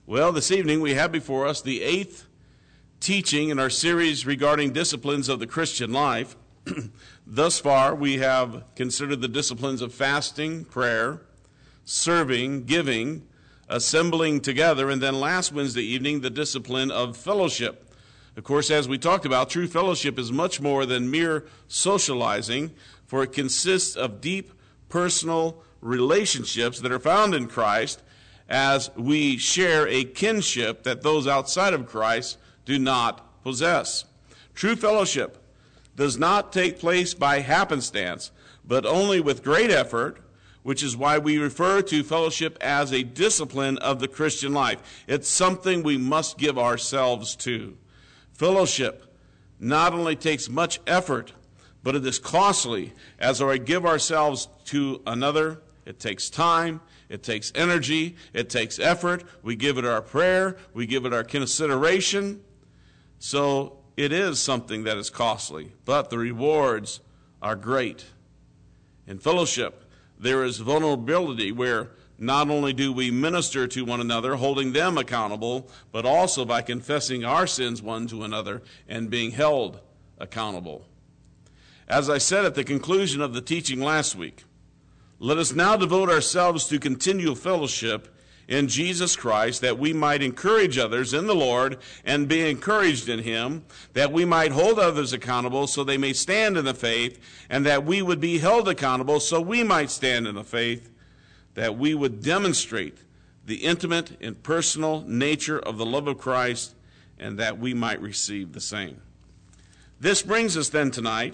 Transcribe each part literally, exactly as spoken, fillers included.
Well, this evening we have before us the eighth teaching in our series regarding disciplines of the Christian life. Thus far, we have considered the disciplines of fasting, prayer, serving, giving, assembling together, and then last Wednesday evening, the discipline of fellowship. Of course, as we talked about, true fellowship is much more than mere socializing, for it consists of deep personal relationships that are found in Christ, as we share a kinship that those outside of Christ do not possess. True fellowship does not take place by happenstance, but only with great effort, which is why we refer to fellowship as a discipline of the Christian life. It's something we must give ourselves to. Fellowship not only takes much effort, but it is costly. As we give ourselves to another, it takes time, it takes energy, it takes effort. We give it our prayer, we give it our consideration. So it is something that is costly, but the rewards are great. In fellowship, there is vulnerability where not only do we minister to one another, holding them accountable, but also by confessing our sins one to another and being held accountable. As I said at the conclusion of the teaching last week, let us now devote ourselves to continual fellowship in Jesus Christ, that we might encourage others in the Lord and be encouraged in Him, that we might hold others accountable so they may stand in the faith, and that we would be held accountable so we might stand in the faith, that we would demonstrate the intimate and personal nature of the love of Christ, and that we might receive the same. This brings us then tonight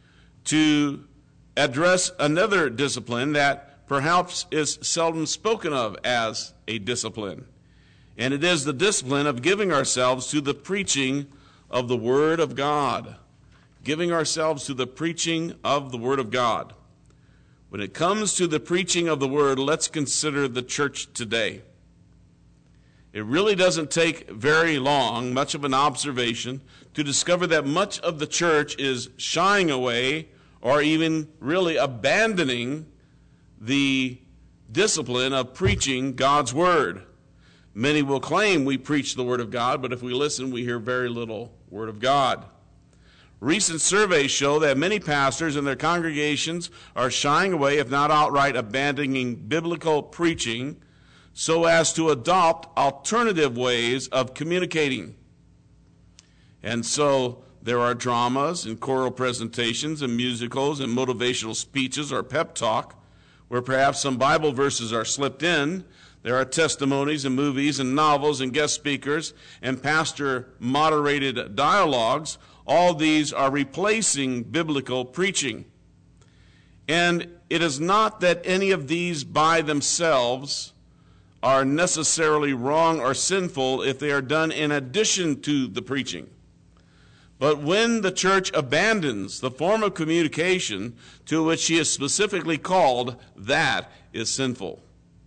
to address another discipline that perhaps is seldom spoken of as a discipline. And it is the discipline of giving ourselves to the preaching of the Word of God. Giving ourselves to the preaching of the Word of God. When it comes to the preaching of the Word, let's consider the church today. It really doesn't take very long, much of an observation, to discover that much of the church is shying away or even really abandoning the discipline of preaching God's Word. Many will claim we preach the Word of God, but if we listen, we hear very little Word of God. Recent surveys show that many pastors and their congregations are shying away, if not outright abandoning biblical preaching, so as to adopt alternative ways of communicating. And so there are dramas and choral presentations and musicals and motivational speeches or pep talk where perhaps some Bible verses are slipped in. There are testimonies and movies and novels and guest speakers and pastor-moderated dialogues. All these are replacing biblical preaching. And it is not that any of these by themselves are necessarily wrong or sinful if they are done in addition to the preaching. But when the church abandons the form of communication to which she is specifically called, that is sinful.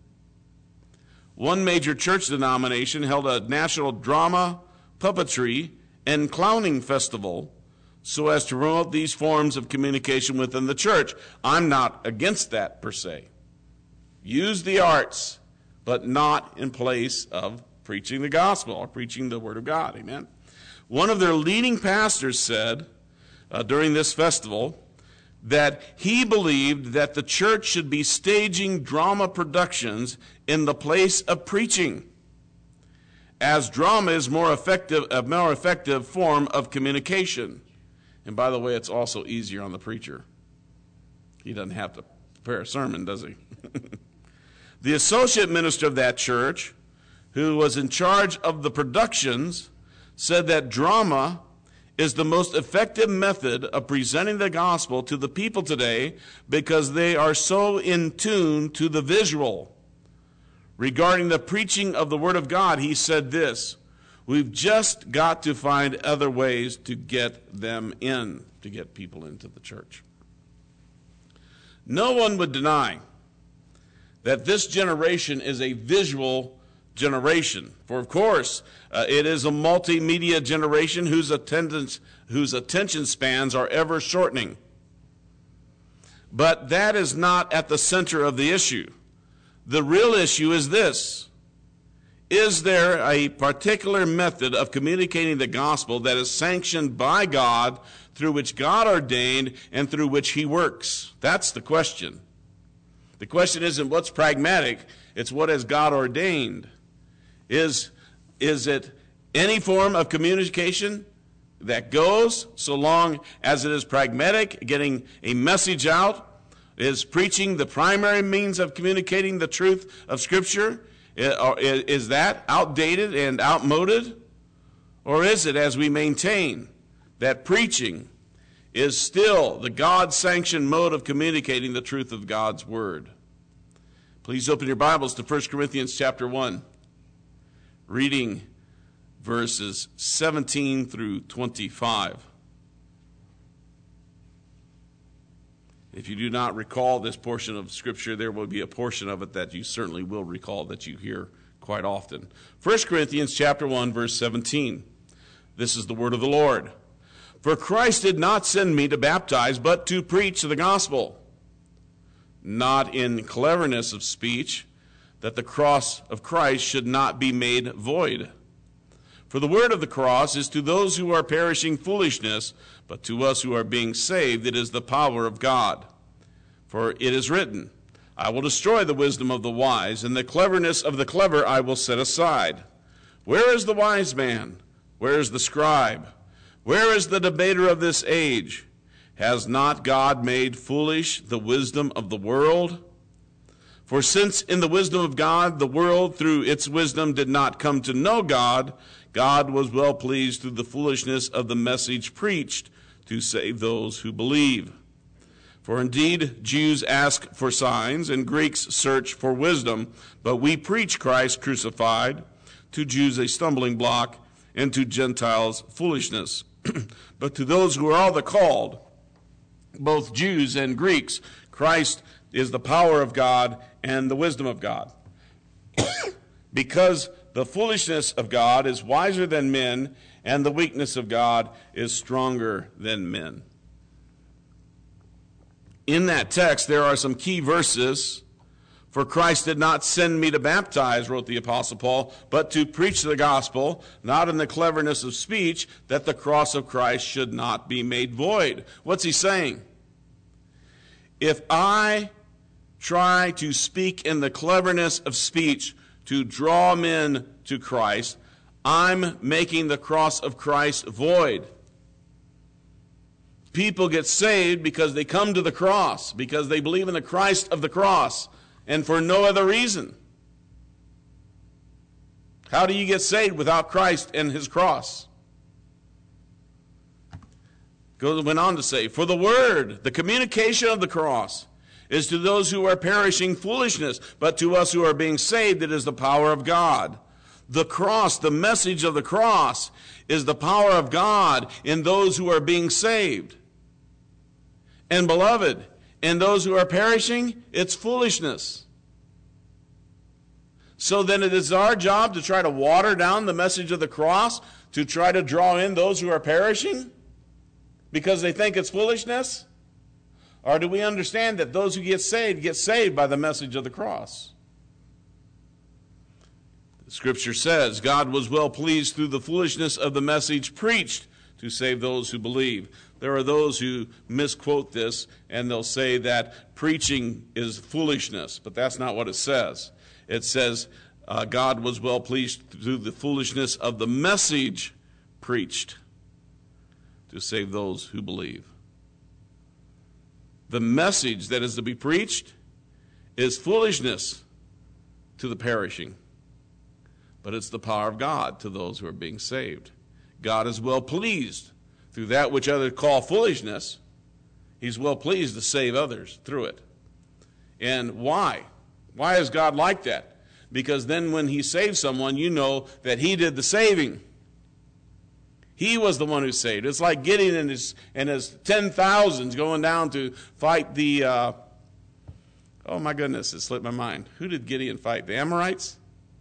One major church denomination held a national drama, puppetry, and clowning festival so as to promote these forms of communication within the church. I'm not against that per se. Use the arts, but not in place of preaching the gospel or preaching the Word of God. Amen. One of their leading pastors said uh, during this festival that he believed that the church should be staging drama productions in the place of preaching, as drama is more effective, a more effective form of communication. And by the way, it's also easier on the preacher. He doesn't have to prepare a sermon, does he? The associate minister of that church, who was in charge of the productions, said that drama is the most effective method of presenting the gospel to the people today because they are so in tune to the visual. Regarding the preaching of the Word of God, he said this: we've just got to find other ways to get them in, to get people into the church. No one would deny that this generation is a visual generation. For of course, uh, it is a multimedia generation whose attendance, whose attention spans are ever shortening. But that is not at the center of the issue. The real issue is this: Is there a particular method of communicating the gospel that is sanctioned by God, through which God ordained and through which he works? That's the question. The question isn't what's pragmatic, it's what has God ordained. Is, is it any form of communication that goes so long as it is pragmatic, getting a message out? Is preaching the primary means of communicating the truth of Scripture? Is that outdated and outmoded? Or is it, as we maintain, that preaching is still the God-sanctioned mode of communicating the truth of God's Word? Please open your Bibles to First Corinthians chapter one, reading verses seventeen through twenty-five. If you do not recall this portion of Scripture, there will be a portion of it that you certainly will recall that you hear quite often. First Corinthians chapter one, verse seventeen. This is the word of the Lord. For Christ did not send me to baptize, but to preach the gospel, not in cleverness of speech, that the cross of Christ should not be made void. For the word of the cross is to those who are perishing foolishness, but to us who are being saved it is the power of God. For it is written, I will destroy the wisdom of the wise, and the cleverness of the clever I will set aside. Where is the wise man? Where is the scribe? Where is the debater of this age? Has not God made foolish the wisdom of the world? For since in the wisdom of God the world through its wisdom did not come to know God, God was well pleased through the foolishness of the message preached to save those who believe. For indeed Jews ask for signs and Greeks search for wisdom, but we preach Christ crucified, to Jews a stumbling block, and to Gentiles foolishness. But to those who are all the called, both Jews and Greeks, Christ is the power of God and the wisdom of God. Because the foolishness of God is wiser than men, and the weakness of God is stronger than men. In that text, there are some key verses. For Christ did not send me to baptize, wrote the Apostle Paul, but to preach the gospel, not in the cleverness of speech, that the cross of Christ should not be made void. What's he saying? If I try to speak in the cleverness of speech to draw men to Christ, I'm making the cross of Christ void. People get saved because they come to the cross, because they believe in the Christ of the cross, and for no other reason. How do you get saved without Christ and his cross? Goes went on to say, for the word, the communication of the cross, is to those who are perishing foolishness, but to us who are being saved it is the power of God. The cross, the message of the cross, is the power of God in those who are being saved. And beloved, in those who are perishing, it's foolishness. So then it is our job to try to water down the message of the cross, to try to draw in those who are perishing because they think it's foolishness? Or do we understand that those who get saved get saved by the message of the cross? The Scripture says, God was well pleased through the foolishness of the message preached to save those who believe. There are those who misquote this, and they'll say that preaching is foolishness, but that's not what it says. It says uh, God was well pleased through the foolishness of the message preached to save those who believe. The message that is to be preached is foolishness to the perishing, but it's the power of God to those who are being saved. God is well pleased through that which others call foolishness. He's well pleased to save others through it. And why? Why is God like that? Because then when he saves someone, you know that he did the saving. He was the one who saved. It's like Gideon and his, and his ten thousands going down to fight the, uh, oh my goodness, it slipped my mind. Who did Gideon fight? The Amorites?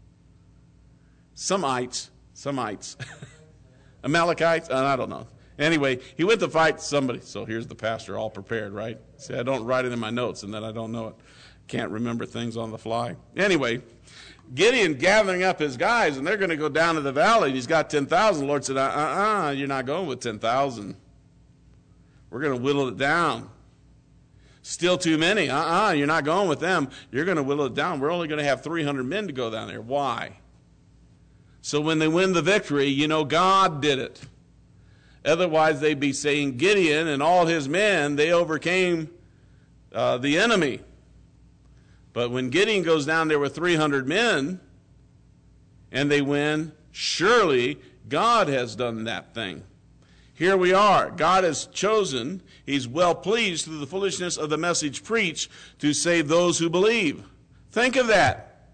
Somites. Somites. Amalekites? Uh, I don't know. Anyway, he went to fight somebody. So here's the pastor all prepared, right? See, I don't write it in my notes and then I don't know it. Can't remember things on the fly. Anyway, Gideon gathering up his guys, and they're going to go down to the valley, and he's got ten thousand. The Lord said, uh-uh, you're not going with ten thousand. We're going to whittle it down. Still too many. Uh-uh, you're not going with them. You're going to whittle it down. We're only going to have three hundred men to go down there. Why? So when they win the victory, you know God did it. Otherwise, they'd be saying Gideon and all his men, they overcame uh, the enemy. But when Gideon goes down there with three hundred men and they win, surely God has done that thing. Here we are. God has chosen, he's well pleased through the foolishness of the message preached to save those who believe. Think of that.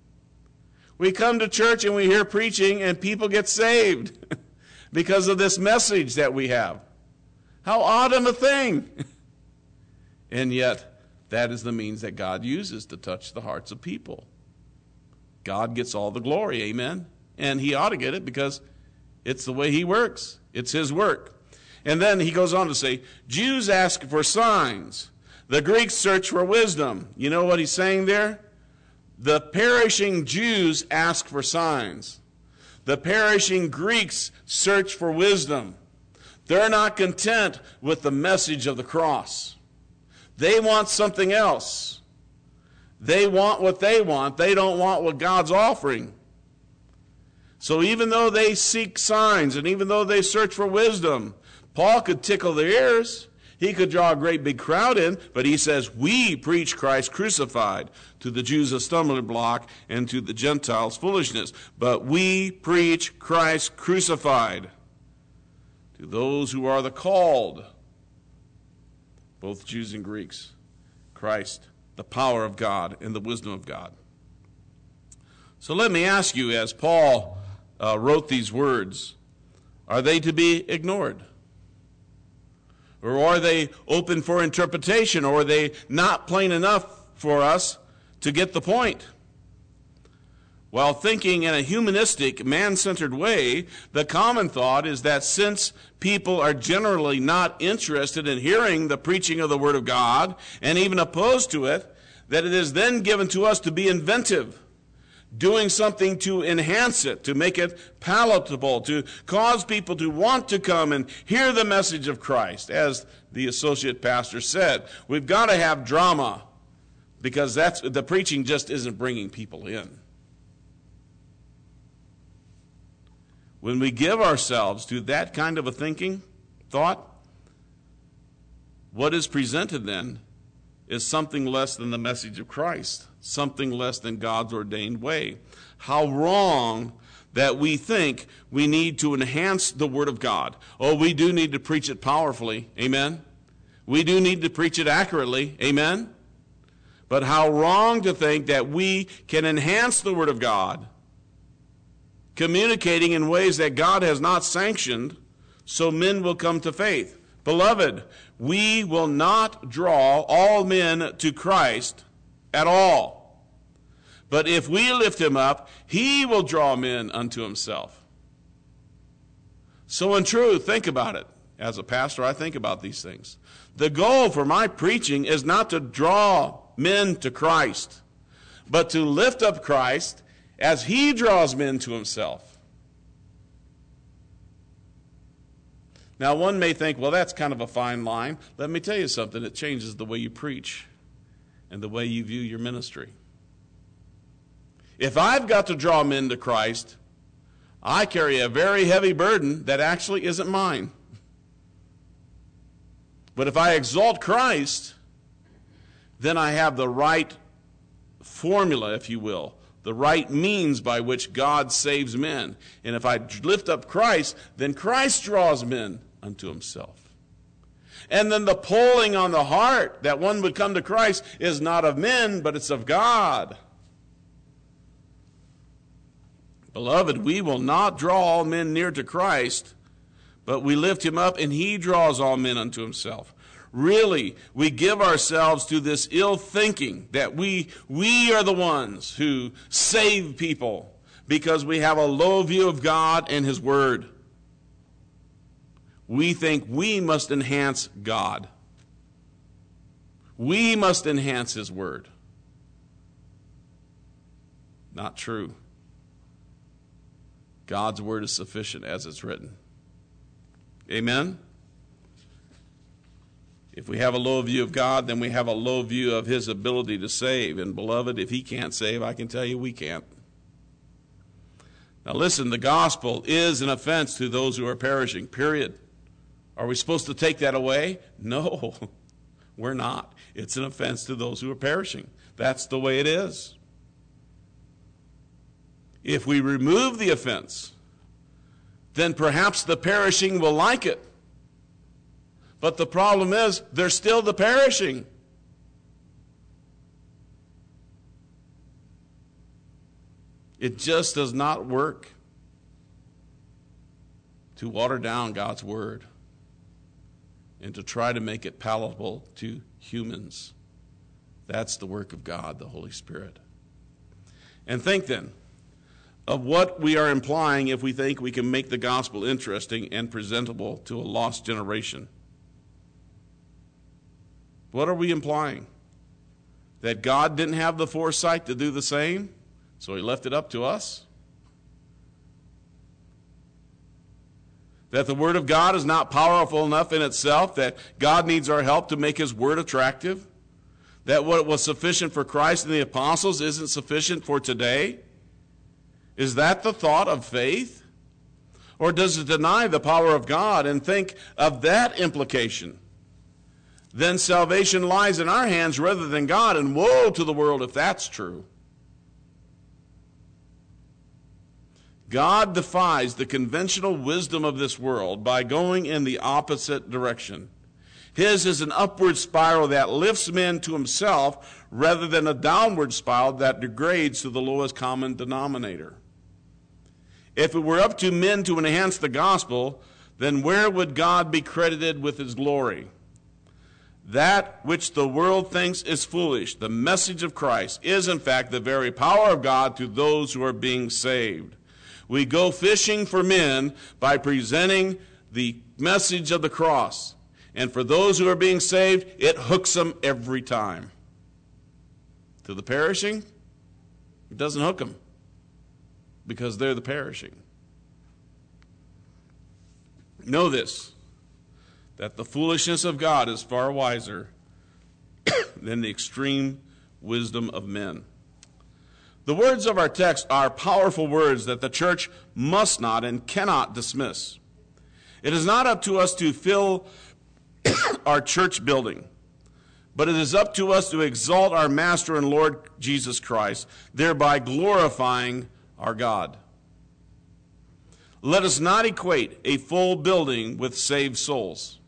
We come to church and we hear preaching and people get saved because of this message that we have. How odd of a thing. And yet, that is the means that God uses to touch the hearts of people. God gets all the glory, amen? And he ought to get it because it's the way he works. It's his work. And then he goes on to say, Jews ask for signs. The Greeks search for wisdom. You know what he's saying there? The perishing Jews ask for signs. The perishing Greeks search for wisdom. They're not content with the message of the cross. They want something else. They want what they want. They don't want what God's offering. So even though they seek signs and even though they search for wisdom, Paul could tickle their ears. He could draw a great big crowd in, but he says, we preach Christ crucified, to the Jews a stumbling block and to the Gentiles foolishness. But we preach Christ crucified to those who are the called, both Jews and Greeks. Christ, the power of God and the wisdom of God. So let me ask you, as Paul uh, wrote these words, are they to be ignored? Or are they open for interpretation? Or are they not plain enough for us to get the point? While thinking in a humanistic, man-centered way, the common thought is that since people are generally not interested in hearing the preaching of the Word of God, and even opposed to it, that it is then given to us to be inventive, doing something to enhance it, to make it palatable, to cause people to want to come and hear the message of Christ. As the associate pastor said, we've got to have drama, because that's the preaching just isn't bringing people in. When we give ourselves to that kind of a thinking, thought, what is presented then is something less than the message of Christ, something less than God's ordained way. How wrong that we think we need to enhance the Word of God. Oh, we do need to preach it powerfully, amen? We do need to preach it accurately, amen? But how wrong to think that we can enhance the Word of God, communicating in ways that God has not sanctioned, so men will come to faith. Beloved, we will not draw all men to Christ at all. But if we lift him up, he will draw men unto himself. So in truth, think about it. As a pastor, I think about these things. The goal for my preaching is not to draw men to Christ, but to lift up Christ as he draws men to himself. Now, one may think, well, that's kind of a fine line. Let me tell you something. It changes the way you preach and the way you view your ministry. If I've got to draw men to Christ, I carry a very heavy burden that actually isn't mine. But if I exalt Christ, then I have the right formula, if you will, the right means by which God saves men. And if I lift up Christ, then Christ draws men unto himself. And then the pulling on the heart that one would come to Christ is not of men, but it's of God. Beloved, we will not draw all men near to Christ, but we lift him up and he draws all men unto himself. Really, we give ourselves to this ill thinking that we, we are the ones who save people because we have a low view of God and his word. We think we must enhance God. We must enhance his word. Not true. God's word is sufficient as it's written. Amen? If we have a low view of God, then we have a low view of his ability to save. And beloved, if he can't save, I can tell you we can't. Now listen, the gospel is an offense to those who are perishing, period. Are we supposed to take that away? No, we're not. It's an offense to those who are perishing. That's the way it is. If we remove the offense, then perhaps the perishing will like it. But the problem is, they're still the perishing. It just does not work to water down God's word and to try to make it palatable to humans. That's the work of God, the Holy Spirit. And think then of what we are implying if we think we can make the gospel interesting and presentable to a lost generation. What are we implying? That God didn't have the foresight to do the same, so he left it up to us? That the word of God is not powerful enough in itself, that God needs our help to make his word attractive? That what was sufficient for Christ and the apostles isn't sufficient for today? Is that the thought of faith? Or does it deny the power of God and think of that implication? Then salvation lies in our hands rather than God, and woe to the world if that's true. God defies the conventional wisdom of this world by going in the opposite direction. His is an upward spiral that lifts men to himself rather than a downward spiral that degrades to the lowest common denominator. If it were up to men to enhance the gospel, then where would God be credited with his glory? That which the world thinks is foolish, the message of Christ, is in fact the very power of God to those who are being saved. We go fishing for men by presenting the message of the cross. And for those who are being saved, it hooks them every time. To the perishing, it doesn't hook them because they're the perishing. Know this, that the foolishness of God is far wiser than the extreme wisdom of men. The words of our text are powerful words that the church must not and cannot dismiss. It is not up to us to fill our church building, but it is up to us to exalt our Master and Lord Jesus Christ, thereby glorifying our God. Let us not equate a full building with saved souls,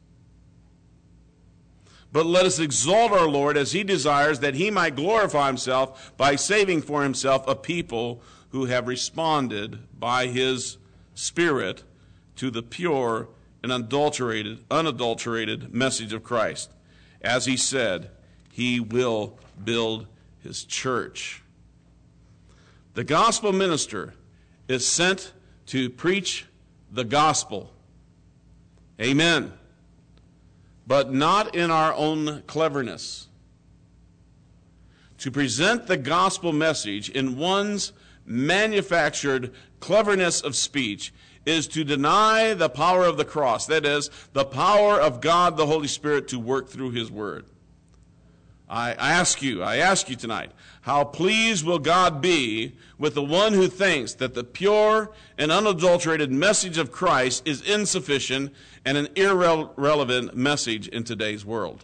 but let us exalt our Lord as he desires that he might glorify himself by saving for himself a people who have responded by his Spirit to the pure and unadulterated, unadulterated message of Christ. As he said, he will build his church. The gospel minister is sent to preach the gospel. Amen. But not in our own cleverness. To present the gospel message in one's manufactured cleverness of speech is to deny the power of the cross, that is, the power of God the Holy Spirit to work through his word. I ask you, I ask you tonight, how pleased will God be with the one who thinks that the pure and unadulterated message of Christ is insufficient and an irrelevant message in today's world?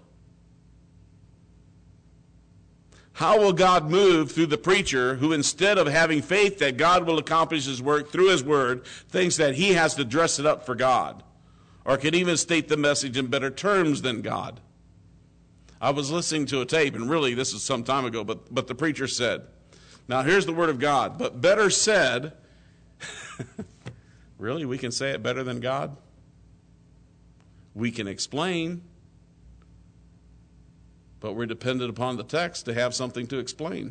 How will God move through the preacher who, instead of having faith that God will accomplish his work through his word, thinks that he has to dress it up for God, or can even state the message in better terms than God? I was listening to a tape, and really this is some time ago, but, but the preacher said, now here's the word of God, but better said, really, we can say it better than God? We can explain, but we're dependent upon the text to have something to explain.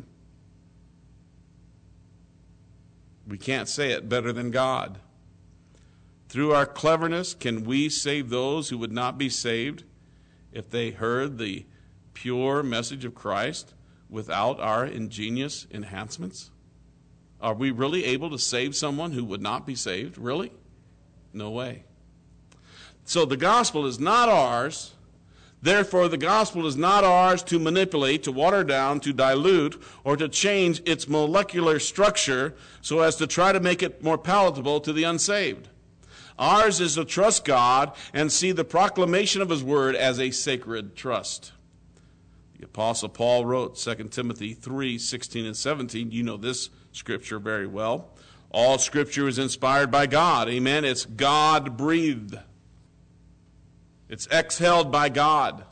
We can't say it better than God. Through our cleverness, can we save those who would not be saved if they heard the pure message of Christ without our ingenious enhancements? Are we really able to save someone who would not be saved? Really? No way. So the gospel is not ours. Therefore, the gospel is not ours to manipulate, to water down, to dilute, or to change its molecular structure so as to try to make it more palatable to the unsaved. Ours is to trust God and see the proclamation of his word as a sacred trust. The Apostle Paul wrote Second Timothy three, sixteen and seventeen. You know this scripture very well. All scripture is inspired by God. Amen. It's God-breathed. It's exhaled by God.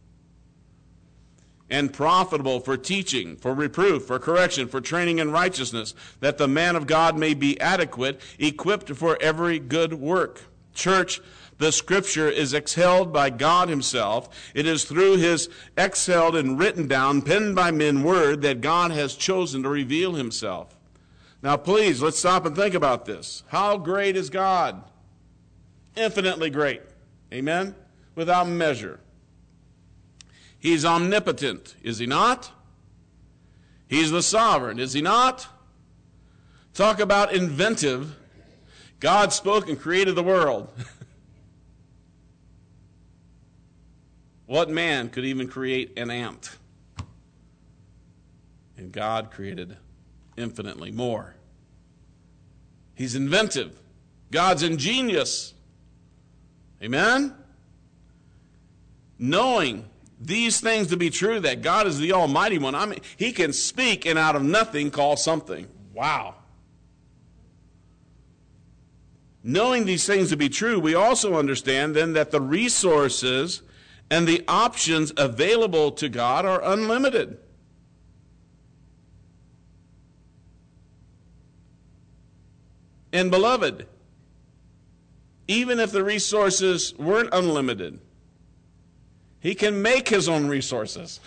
And profitable for teaching, for reproof, for correction, for training in righteousness, that the man of God may be adequate, equipped for every good work. Church, the scripture is exhaled by God himself. It is through his exhaled and written down, penned by men word that God has chosen to reveal himself. Now please, let's stop and think about this. How great is God? Infinitely great. Amen? Without measure. He's omnipotent, is he not? He's the sovereign, is he not? Talk about inventive. God spoke and created the world. What man could even create an ant? And God created infinitely more. He's inventive. God's ingenious. Amen? Knowing these things to be true, that God is the Almighty One. I mean, he can speak and out of nothing call something. Wow. Knowing these things to be true, we also understand then that the resources and the options available to God are unlimited. And beloved, even if the resources weren't unlimited, he can make his own resources.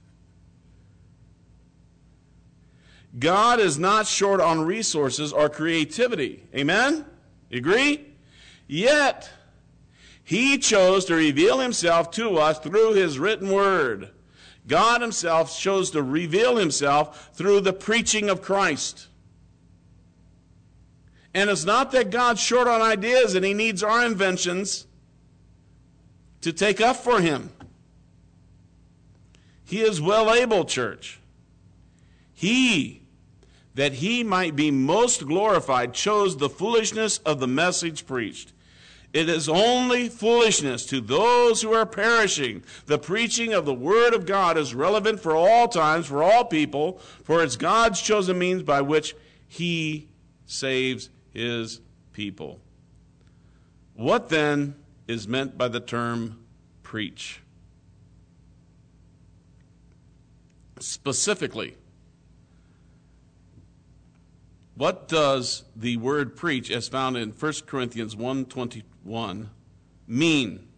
God is not short on resources or creativity. Amen? You agree? Yet, he chose to reveal himself to us through his written word. God himself chose to reveal himself through the preaching of Christ. And it's not that God's short on ideas and he needs our inventions to take up for him. He is well able, church. He, that he might be most glorified, chose the foolishness of the message preached. It is only foolishness to those who are perishing. The preaching of the word of God is relevant for all times, for all people, for it's God's chosen means by which he saves his people. What then is meant by the term preach? Specifically, what does the word preach, as found in First Corinthians one twenty-one, mean?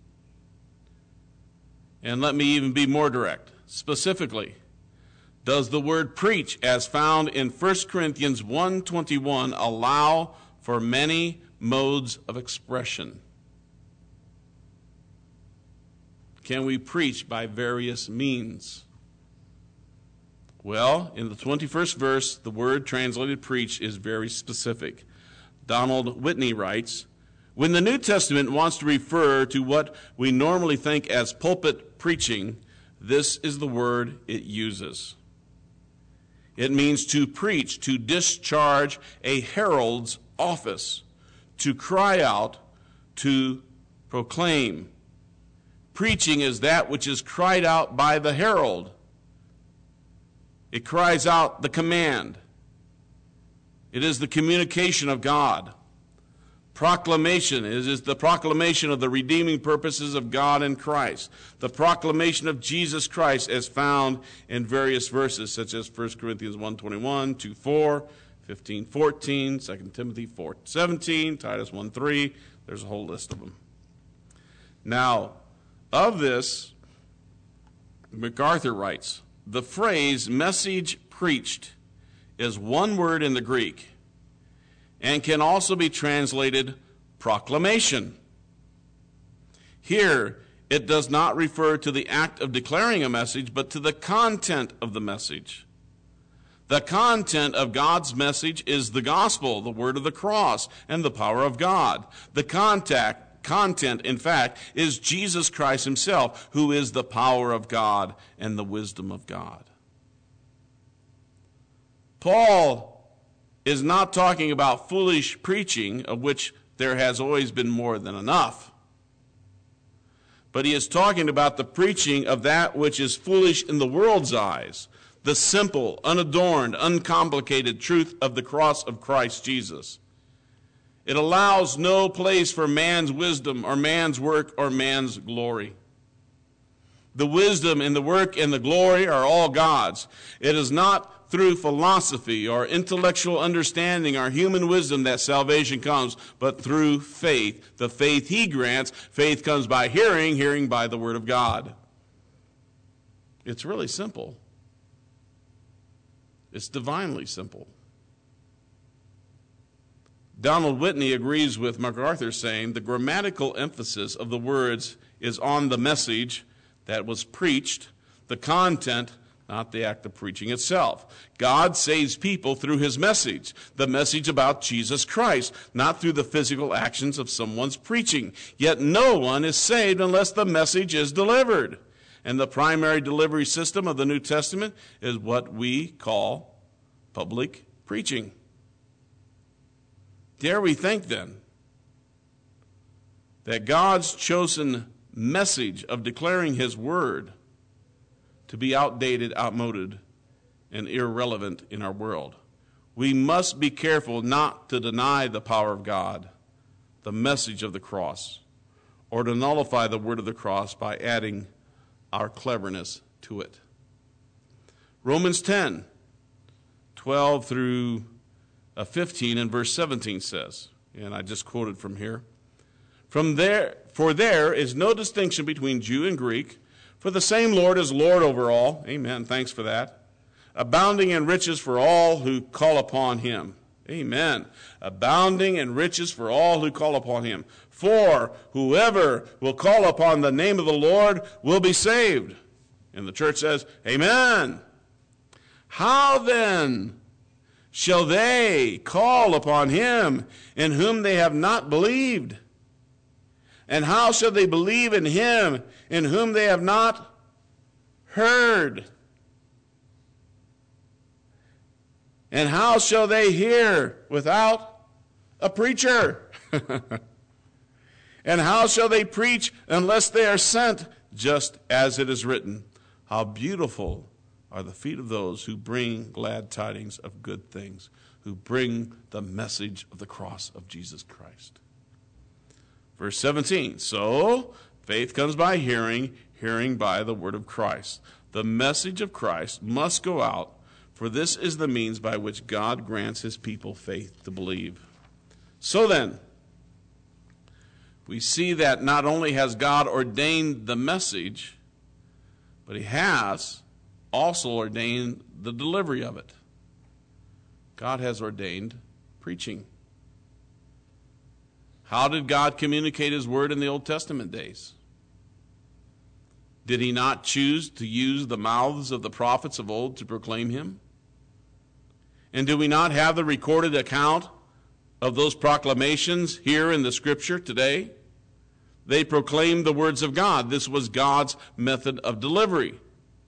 And let me even be more direct. Specifically, does the word preach, as found in First Corinthians one twenty-one, allow for many modes of expression? Can we preach by various means? Well, in the twenty-first verse, the word translated preach is very specific. Donald Whitney writes, when the New Testament wants to refer to what we normally think as pulpit preaching, this is the word it uses. It means to preach, to discharge a herald's office, to cry out, to proclaim. Preaching is that which is cried out by the herald. It cries out the command. It is the communication of God. Proclamation is, is the proclamation of the redeeming purposes of God in Christ. The proclamation of Jesus Christ as found in various verses, such as First Corinthians one twenty-one, two four, fifteen fourteen, Second Timothy four seventeen, Titus one three. There's a whole list of them. Now, of this, MacArthur writes, the phrase message preached is one word in the Greek and can also be translated proclamation. Here, it does not refer to the act of declaring a message, but to the content of the message. The content of God's message is the gospel, the word of the cross, and the power of God. The contact, content, in fact, is Jesus Christ himself, who is the power of God and the wisdom of God. Paul is not talking about foolish preaching, of which there has always been more than enough. But he is talking about the preaching of that which is foolish in the world's eyes, the simple, unadorned, uncomplicated truth of the cross of Christ Jesus. It allows no place for man's wisdom or man's work or man's glory. The wisdom and the work and the glory are all God's. It is not through philosophy or intellectual understanding or human wisdom that salvation comes, but through faith. The faith he grants, faith comes by hearing, hearing by the word of God. It's really simple. It's divinely simple. Donald Whitney agrees with MacArthur, saying the grammatical emphasis of the words is on the message that was preached, the content, not the act of preaching itself. God saves people through his message, the message about Jesus Christ, not through the physical actions of someone's preaching. Yet no one is saved unless the message is delivered. And the primary delivery system of the New Testament is what we call public preaching. Dare we think then that God's chosen message of declaring his word to be outdated, outmoded, and irrelevant in our world? We must be careful not to deny the power of God, the message of the cross, or to nullify the word of the cross by adding our cleverness to it. Romans ten, twelve through fifteen and verse seventeen says, and I just quoted from here, From there, for there is no distinction between Jew and Greek, for the same Lord is Lord over all. Amen. Thanks for that. Abounding in riches for all who call upon him. Amen. Abounding in riches for all who call upon him. For whoever will call upon the name of the Lord will be saved. And the church says, Amen. How then shall they call upon him in whom they have not believed? And how shall they believe in him in whom they have not heard? And how shall they hear without a preacher? And how shall they preach unless they are sent? Just as it is written, how beautiful are the feet of those who bring glad tidings of good things, who bring the message of the cross of Jesus Christ. Verse seventeen, so faith comes by hearing, hearing by the word of Christ. The message of Christ must go out, for this is the means by which God grants his people faith to believe. So then, we see that not only has God ordained the message, but he has also ordained the delivery of it. God has ordained preaching. How did God communicate his word in the Old Testament days? Did he not choose to use the mouths of the prophets of old to proclaim him? And do we not have the recorded account of those proclamations here in the scripture today? They proclaimed the words of God. This was God's method of delivery.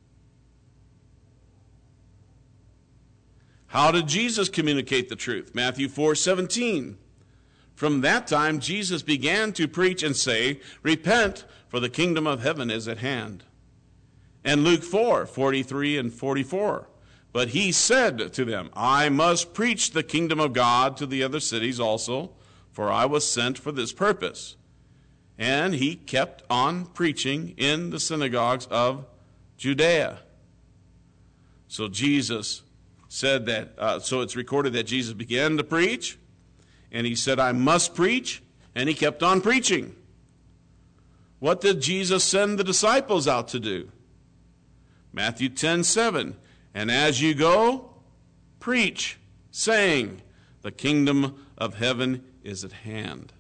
How did Jesus communicate the truth? Matthew four seventeen. From that time, Jesus began to preach and say, repent, for the kingdom of heaven is at hand. And Luke four forty-three and forty-four. But he said to them, I must preach the kingdom of God to the other cities also, for I was sent for this purpose. And he kept on preaching in the synagogues of Judea. So Jesus said that, uh, so it's recorded that Jesus began to preach, and he said, I must preach, and he kept on preaching. What did Jesus send the disciples out to do? Matthew ten seven. And as you go, preach, saying, the kingdom of heaven is at hand.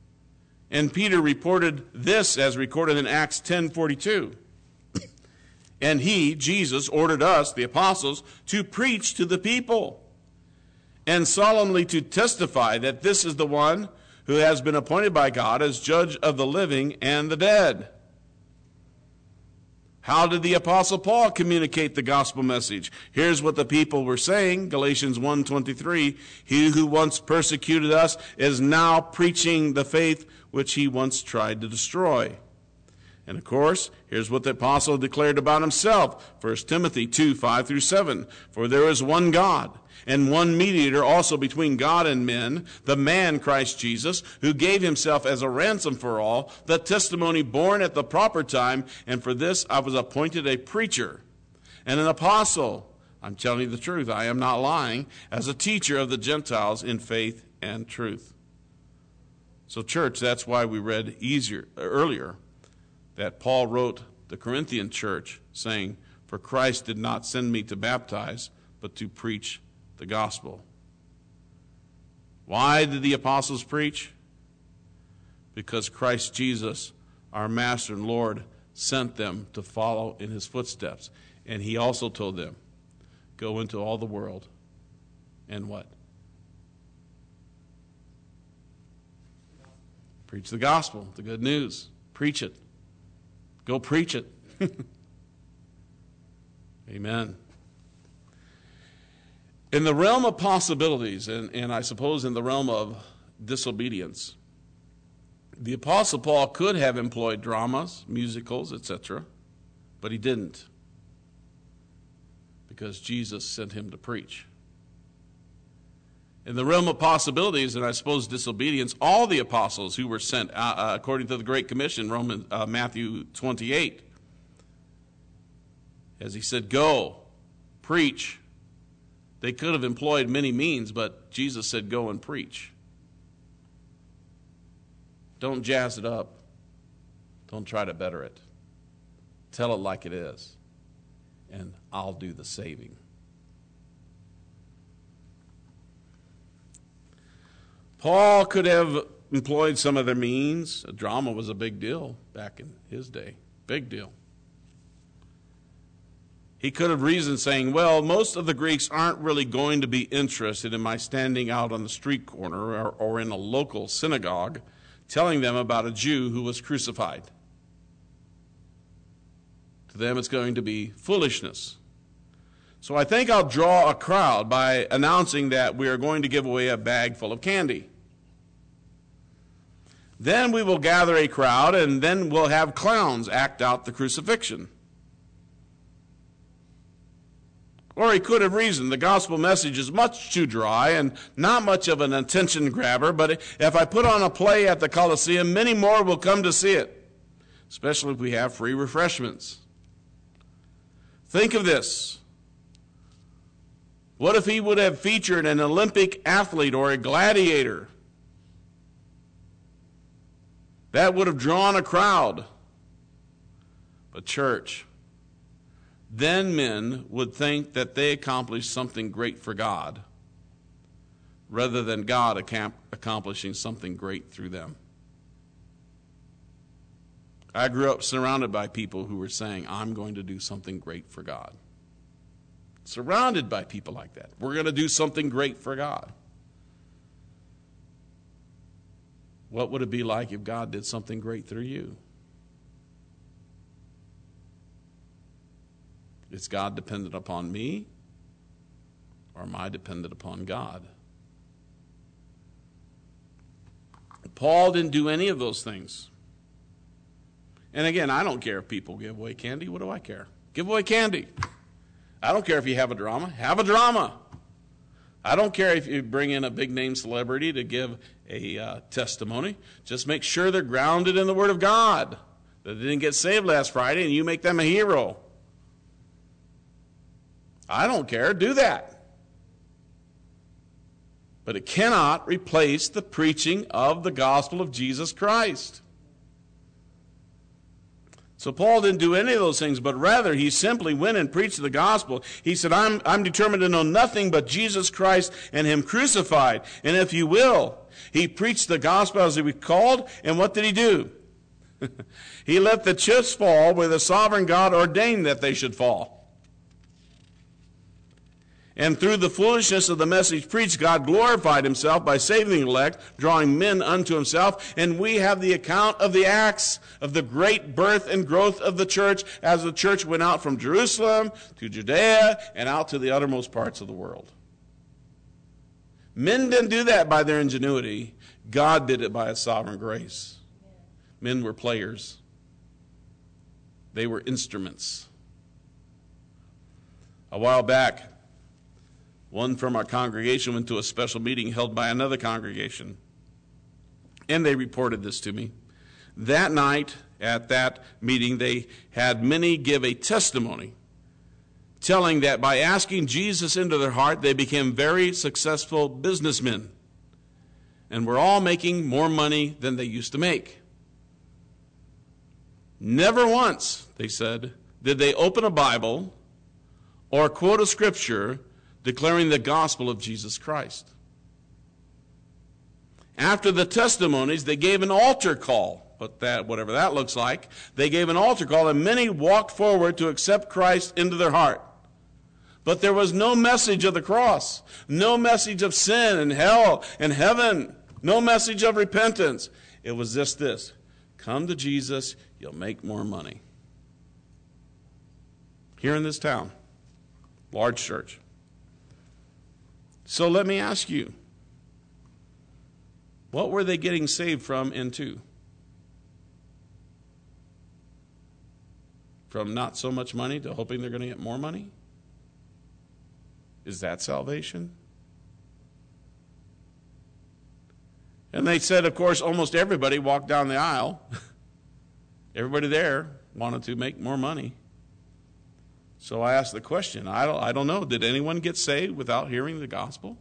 And Peter reported this as recorded in Acts ten forty-two. And he, Jesus, ordered us, the apostles, to preach to the people and solemnly to testify that this is the one who has been appointed by God as judge of the living and the dead. How did the Apostle Paul communicate the gospel message? Here's what the people were saying, Galatians one twenty-three, he who once persecuted us is now preaching the faith which he once tried to destroy. And of course, here's what the apostle declared about himself, First Timothy two, five through seven. For there is one God, and one mediator also between God and men, the man Christ Jesus, who gave himself as a ransom for all, the testimony born at the proper time, and for this I was appointed a preacher and an apostle. I'm telling you the truth, I am not lying, as a teacher of the Gentiles in faith and truth. So church, that's why we read easier earlier that Paul wrote the Corinthian church saying, for Christ did not send me to baptize, but to preach the gospel. Why did the apostles preach? Because Christ Jesus, our Master and Lord, sent them to follow in his footsteps. And he also told them, go into all the world and what? Preach the gospel, the good news. Preach it. Go preach it. Amen. In the realm of possibilities, and, and I suppose in the realm of disobedience, the Apostle Paul could have employed dramas, musicals, et cetera, but he didn't, because Jesus sent him to preach. In the realm of possibilities, and I suppose disobedience, all the apostles who were sent, uh, uh, according to the Great Commission, Roman, uh, Matthew twenty-eight, as he said, go, preach. They could have employed many means, but Jesus said, go and preach. Don't jazz it up. Don't try to better it. Tell it like it is, and I'll do the saving. Paul could have employed some other means. A drama was a big deal back in his day. Big deal. He could have reasoned saying, well, most of the Greeks aren't really going to be interested in my standing out on the street corner or, or in a local synagogue telling them about a Jew who was crucified. To them, it's going to be foolishness. So I think I'll draw a crowd by announcing that we are going to give away a bag full of candy. Then we will gather a crowd, and then we'll have clowns act out the crucifixion. Or he could have reasoned, the gospel message is much too dry and not much of an attention grabber, but if I put on a play at the Colosseum, many more will come to see it, especially if we have free refreshments. Think of this. What if he would have featured an Olympic athlete or a gladiator? That would have drawn a crowd. But church, then men would think that they accomplished something great for God, rather than God accomplishing something great through them. I grew up surrounded by people who were saying, I'm going to do something great for God. Surrounded by people like that. We're going to do something great for God. What would it be like if God did something great through you? Is God dependent upon me, or am I dependent upon God? Paul didn't do any of those things. And again, I don't care if people give away candy. What do I care? Give away candy. I don't care if you have a drama. Have a drama. I don't care if you bring in a big-name celebrity to give a uh, testimony. Just make sure they're grounded in the Word of God. That they didn't get saved last Friday and you make them a hero. I don't care. Do that. But it cannot replace the preaching of the gospel of Jesus Christ. So Paul didn't do any of those things, but rather he simply went and preached the gospel. He said, I'm, I'm determined to know nothing but Jesus Christ and him crucified. And if you will, he preached the gospel as he was called, and what did he do? He let the chips fall where the sovereign God ordained that they should fall. And through the foolishness of the message preached, God glorified himself by saving the elect, drawing men unto himself. And we have the account of the acts of the great birth and growth of the church as the church went out from Jerusalem to Judea and out to the uttermost parts of the world. Men didn't do that by their ingenuity. God did it by his sovereign grace. Men were players. They were instruments. A while back, one from our congregation went to a special meeting held by another congregation, and they reported this to me. That night, at that meeting, they had many give a testimony, telling that by asking Jesus into their heart, they became very successful businessmen, and were all making more money than they used to make. Never once, they said, did they open a Bible or quote a scripture declaring the gospel of Jesus Christ. After the testimonies, they gave an altar call, but that, whatever that looks like. They gave an altar call, and many walked forward to accept Christ into their heart. But there was no message of the cross, no message of sin and hell and heaven, no message of repentance. It was just this: come to Jesus, you'll make more money. Here in this town, large church. So let me ask you, what were they getting saved from and to? From not so much money to hoping they're going to get more money? Is that salvation? And they said, of course, almost everybody walked down the aisle. Everybody there wanted to make more money. So I asked the question, I don't, I don't know, did anyone get saved without hearing the gospel?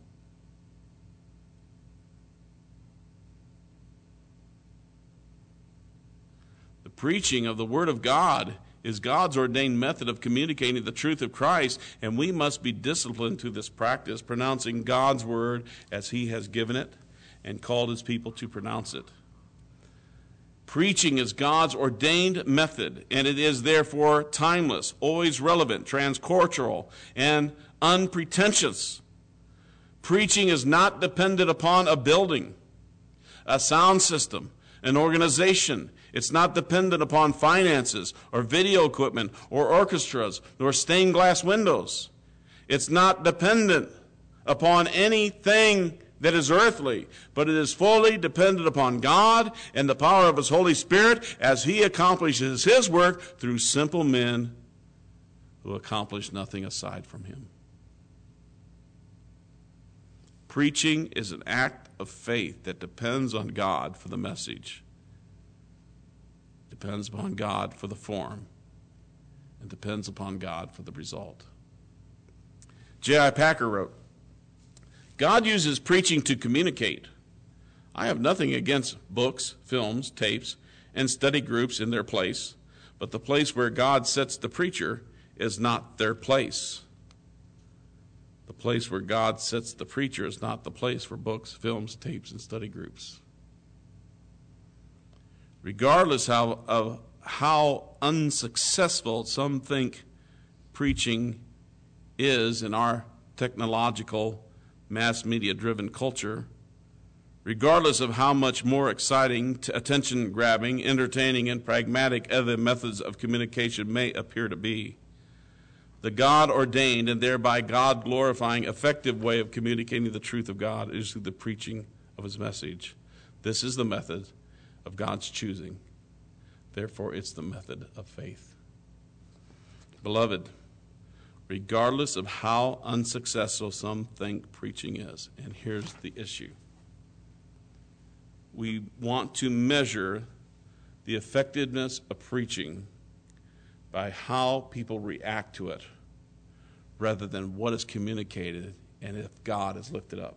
The preaching of the Word of God is God's ordained method of communicating the truth of Christ, and we must be disciplined to this practice, pronouncing God's Word as He has given it and called His people to pronounce it. Preaching is God's ordained method, and it is therefore timeless, always relevant, transcultural, and unpretentious. Preaching is not dependent upon a building, a sound system, an organization. It's not dependent upon finances or video equipment or orchestras or stained glass windows. It's not dependent upon anything that is earthly, but it is fully dependent upon God and the power of His Holy Spirit as He accomplishes His work through simple men who accomplish nothing aside from Him. Preaching is an act of faith that depends on God for the message, depends upon God for the form, and depends upon God for the result. J I Packer wrote, God uses preaching to communicate. I have nothing against books, films, tapes, and study groups in their place, but the place where God sets the preacher is not their place. The place where God sets the preacher is not the place for books, films, tapes, and study groups. Regardless how, of how unsuccessful some think preaching is in our technological mass media-driven culture, regardless of how much more exciting, attention-grabbing, entertaining, and pragmatic other methods of communication may appear to be, the God-ordained and thereby God-glorifying effective way of communicating the truth of God is through the preaching of His message. This is the method of God's choosing. Therefore, it's the method of faith. Beloved, regardless of how unsuccessful some think preaching is. And here's the issue. We want to measure the effectiveness of preaching by how people react to it rather than what is communicated and if God is lifted up.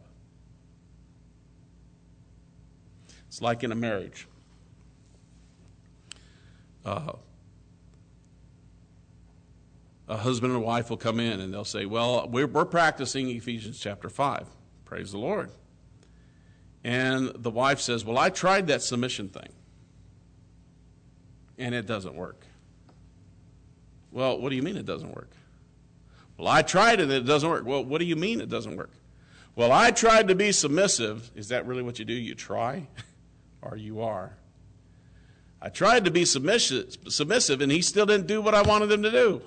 It's like in a marriage. Uh, A husband and a wife will come in and they'll say, well, we're, we're practicing Ephesians chapter five. Praise the Lord. And the wife says, well, I tried that submission thing. and it doesn't work. Well, what do you mean it doesn't work? Well, I tried it and it doesn't work. Well, what do you mean it doesn't work? Well, I tried to be submissive. Is that really what you do? You try? Or you are? I tried to be submissive, submissive, and he still didn't do what I wanted him to do.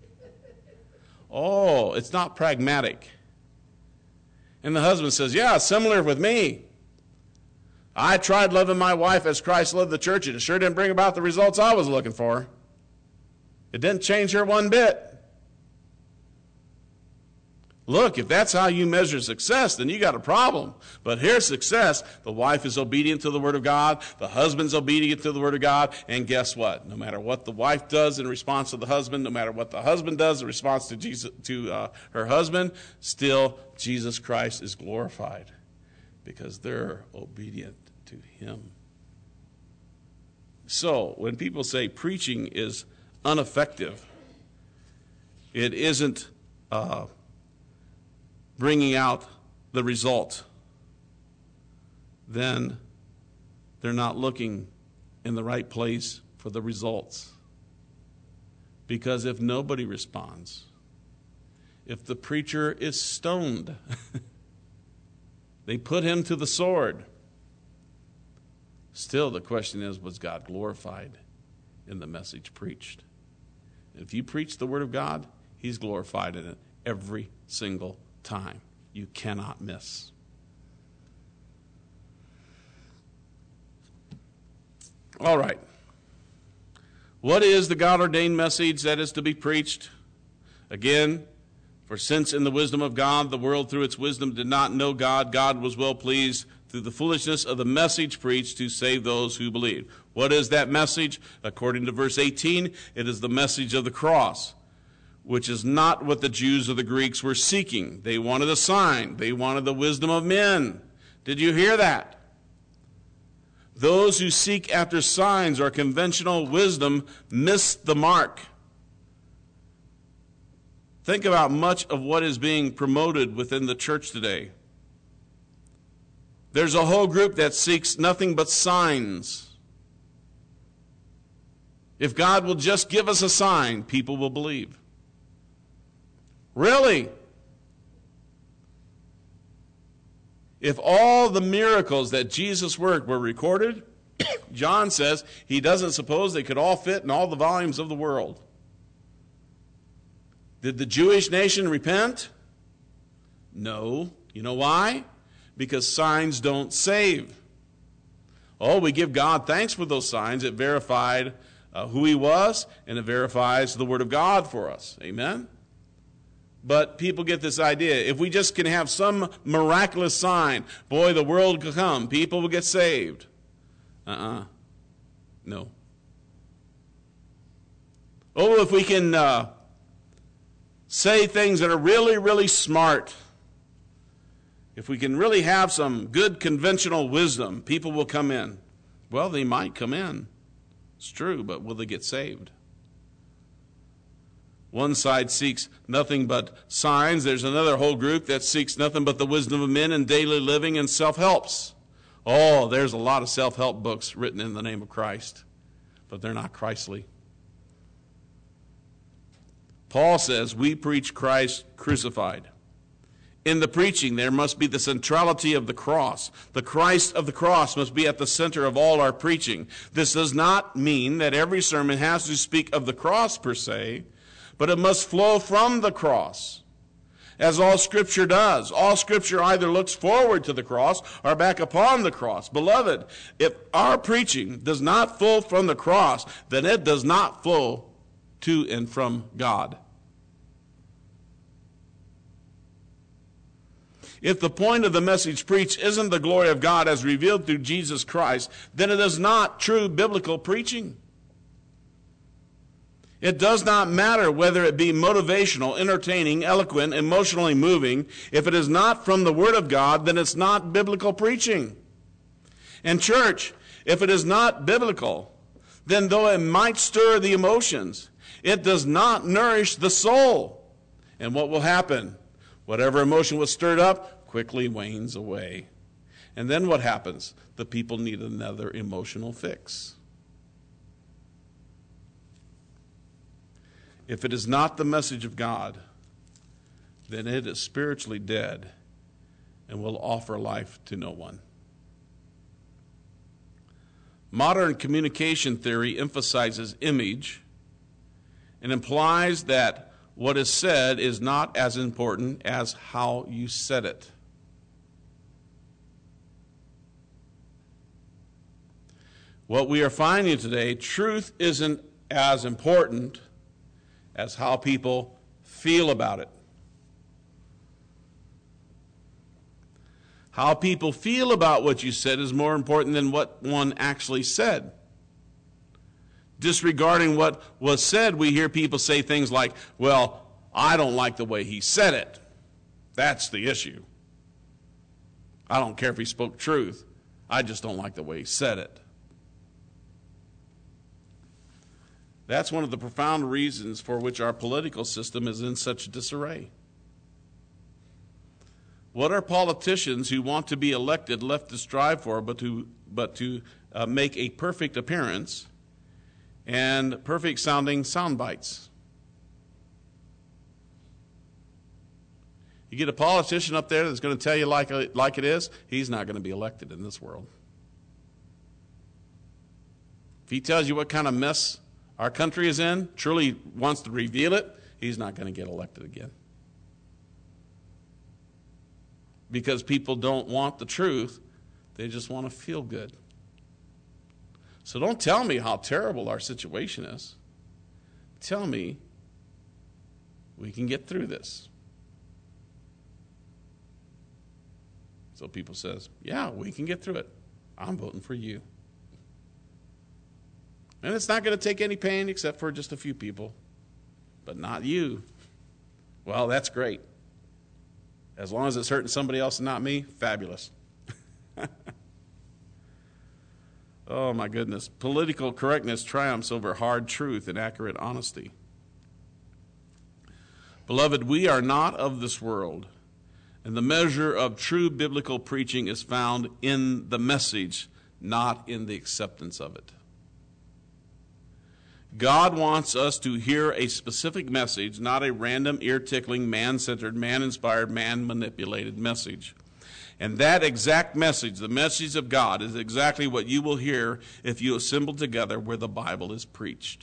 Oh, it's not pragmatic. And the husband says, yeah, similar with me. I tried loving my wife as Christ loved the church, and it sure didn't bring about the results I was looking for. It didn't change her one bit. Look, if that's how you measure success, then you got a problem. But here's success. The wife is obedient to the Word of God. The husband's obedient to the Word of God. And guess what? No matter what the wife does in response to the husband, no matter what the husband does in response to Jesus, to uh, her husband, still Jesus Christ is glorified because they're obedient to Him. So when people say preaching is ineffective, it isn't Uh, bringing out the result, then they're not looking in the right place for the results. Because if nobody responds, if the preacher is stoned, they put him to the sword, still the question is, was God glorified in the message preached? If you preach the Word of God, He's glorified in it every single time. You cannot miss. All right. What is the God-ordained message that is to be preached? Again, for since in the wisdom of God, the world through its wisdom did not know God, God was well pleased through the foolishness of the message preached to save those who believe. What is that message? According to verse eighteen, it is the message of the cross, which is not what the Jews or the Greeks were seeking. They wanted a sign. They wanted the wisdom of men. Did you hear that? Those who seek after signs or conventional wisdom miss the mark. Think about much of what is being promoted within the church today. There's a whole group that seeks nothing but signs. If God will just give us a sign, people will believe. Really? If all the miracles that Jesus worked were recorded, John says he doesn't suppose they could all fit in all the volumes of the world. Did the Jewish nation repent? No. You know why? Because signs don't save. Oh, we give God thanks for those signs. It verified uh, who He was, and it verifies the Word of God for us. Amen? But people get this idea. If we just can have some miraculous sign, boy, the world will come. People will get saved. Uh-uh. No. Oh, if we can uh, say things that are really, really smart, if we can really have some good conventional wisdom, people will come in. Well, they might come in. It's true, but will they get saved? One side seeks nothing but signs. There's another whole group that seeks nothing but the wisdom of men and daily living and self-helps. Oh, there's a lot of self-help books written in the name of Christ, but they're not Christly. Paul says we preach Christ crucified. In the preaching, there must be the centrality of the cross. The Christ of the cross must be at the center of all our preaching. This does not mean that every sermon has to speak of the cross per se, but it must flow from the cross, as all Scripture does. All Scripture either looks forward to the cross or back upon the cross. Beloved, if our preaching does not flow from the cross, then it does not flow to and from God. If the point of the message preached isn't the glory of God as revealed through Jesus Christ, then it is not true biblical preaching. It does not matter whether it be motivational, entertaining, eloquent, emotionally moving. If it is not from the Word of God, then it's not biblical preaching. And church, if it is not biblical, then though it might stir the emotions, it does not nourish the soul. And what will happen? Whatever emotion was stirred up quickly wanes away. And then what happens? The people need another emotional fix. if it is not the message of God, then it is spiritually dead and will offer life to no one. Modern communication theory emphasizes image and implies that what is said is not as important as how you said it. What we are finding today, truth isn't as important as how people feel about it. How people feel about what you said is more important than what one actually said. Disregarding what was said, we hear people say things like, well, I don't like the way he said it. That's the issue. I don't care if he spoke truth. I just don't like the way he said it. That's one of the profound reasons for which our political system is in such disarray. What are politicians who want to be elected left to strive for but to, but to uh, make a perfect appearance and perfect sounding sound bites? You get a politician up there that's going to tell you like, like it is, he's not going to be elected in this world. If he tells you what kind of mess our country is in, truly wants to reveal it, he's not going to get elected again. Because people don't want the truth, they just want to feel good. So don't tell me how terrible our situation is. Tell me we can get through this. So people says, yeah, we can get through it. I'm voting for you. And it's not going to take any pain except for just a few people, but not you. Well, that's great. As long as it's hurting somebody else and not me, fabulous. Oh, my goodness. Political correctness triumphs over hard truth and accurate honesty. Beloved, we are not of this world, and the measure of true biblical preaching is found in the message, not in the acceptance of it. God wants us to hear a specific message, not a random, ear-tickling, man-centered, man-inspired, man-manipulated message. And that exact message, the message of God, is exactly what you will hear if you assemble together where the Bible is preached.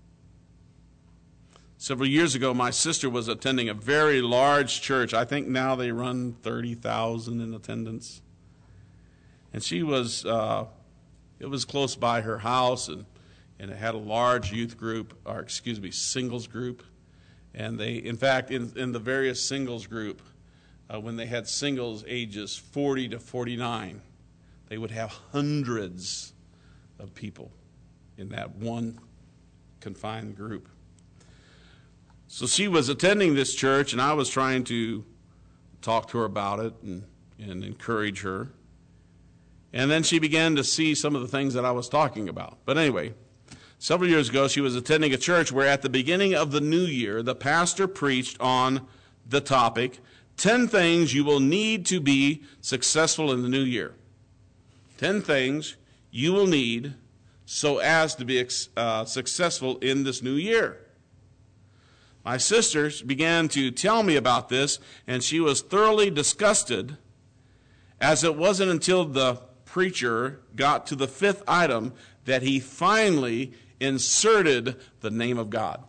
Several years ago, my sister was attending a very large church. I think now they run thirty thousand in attendance. And she was, uh, it was close by her house, and And it had a large youth group, or excuse me, singles group. And they, in fact, in, in the various singles group, uh, when they had singles ages forty to forty-nine, they would have hundreds of people in that one confined group. So she was attending this church, and I was trying to talk to her about it and, and encourage her. And then she began to see some of the things that I was talking about. But anyway, several years ago, she was attending a church where at the beginning of the new year, the pastor preached on the topic, ten things you will need to be successful in the new year. ten things you will need so as to be uh, successful in this new year. My sisters began to tell me about this, and she was thoroughly disgusted, as it wasn't until the preacher got to the fifth item that he finally inserted the name of God.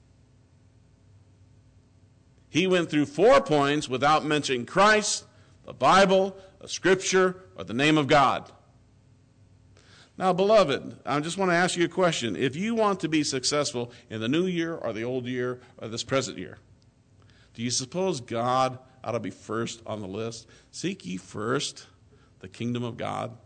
He went through four points without mentioning Christ, the Bible, a scripture, or the name of God. Now, beloved, I just want to ask you a question. If you want to be successful in the new year or the old year or this present year, do you suppose God ought to be first on the list? Seek ye first the kingdom of God.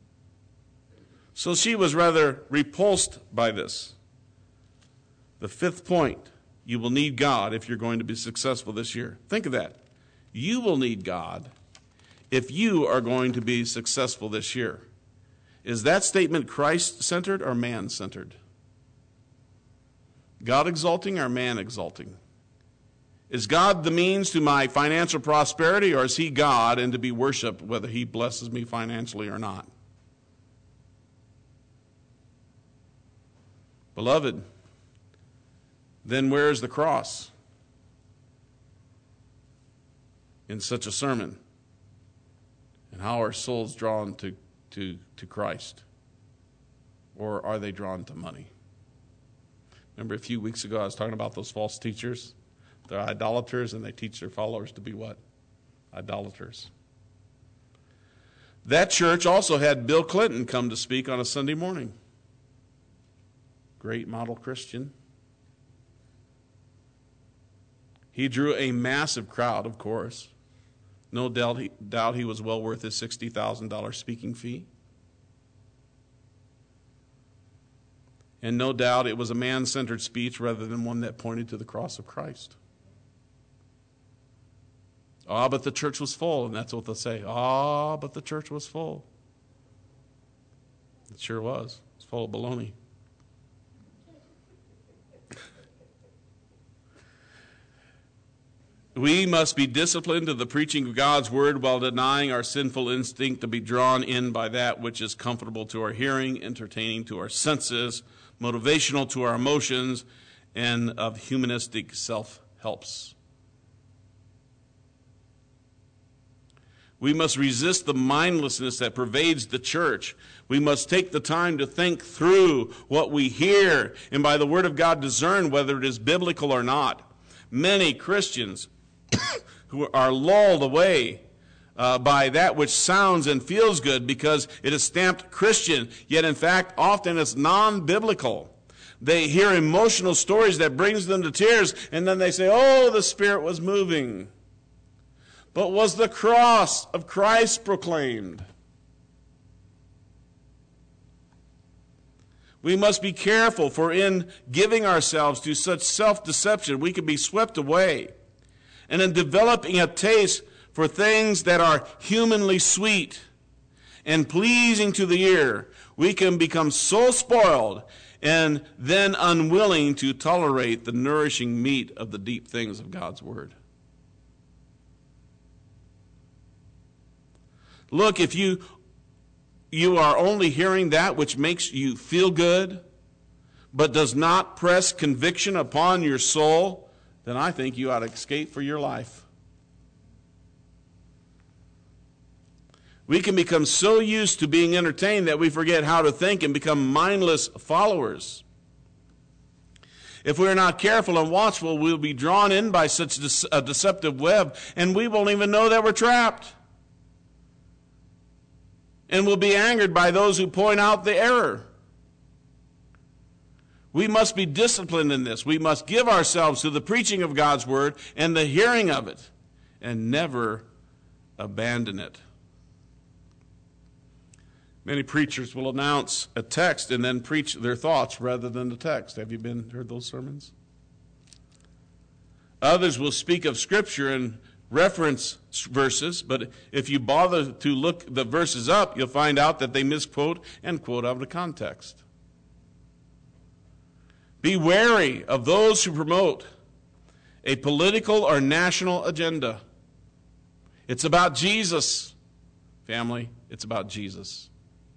So she was rather repulsed by this. The fifth point, you will need God if you're going to be successful this year. Think of that. You will need God if you are going to be successful this year. Is that statement Christ-centered or man-centered? God exalting or man exalting? Is God the means to my financial prosperity, or is he God and to be worshiped whether he blesses me financially or not? Beloved, then where is the cross in such a sermon? And how are souls drawn to, to, to Christ? Or are they drawn to money? Remember a few weeks ago I was talking about those false teachers? They're idolaters, and they teach their followers to be what? Idolaters. That church also had Bill Clinton come to speak on a Sunday morning. Great model Christian. He drew a massive crowd, of course. No doubt he, doubt he was well worth his sixty thousand dollars speaking fee. And no doubt it was a man-centered speech rather than one that pointed to the cross of Christ. Ah, but the church was full, and that's what they'll say. Ah, but the church was full. It sure was. It's full of baloney. We must be disciplined to the preaching of God's word while denying our sinful instinct to be drawn in by that which is comfortable to our hearing, entertaining to our senses, motivational to our emotions, and of humanistic self-helps. We must resist the mindlessness that pervades the church. We must take the time to think through what we hear, and by the word of God discern whether it is biblical or not. Many Christians who are lulled away uh, by that which sounds and feels good because it is stamped Christian, yet in fact often it's non-biblical. They hear emotional stories that brings them to tears, and then they say, oh, the Spirit was moving. But was the cross of Christ proclaimed? We must be careful, for in giving ourselves to such self-deception, we can be swept away. And in developing a taste for things that are humanly sweet and pleasing to the ear, we can become so spoiled and then unwilling to tolerate the nourishing meat of the deep things of God's word. Look, if you you are only hearing that which makes you feel good, but does not press conviction upon your soul, then I think you ought to escape for your life. We can become so used to being entertained that we forget how to think and become mindless followers. If we are not careful and watchful, we'll be drawn in by such a deceptive web, and we won't even know that we're trapped. And we'll be angered by those who point out the error. We must be disciplined in this. We must give ourselves to the preaching of God's word and the hearing of it, and never abandon it. Many preachers will announce a text and then preach their thoughts rather than the text. Have you been heard those sermons? Others will speak of Scripture and reference verses, but if you bother to look the verses up, you'll find out that they misquote and quote out of the context. Be wary of those who promote a political or national agenda. It's about Jesus, family. It's about Jesus.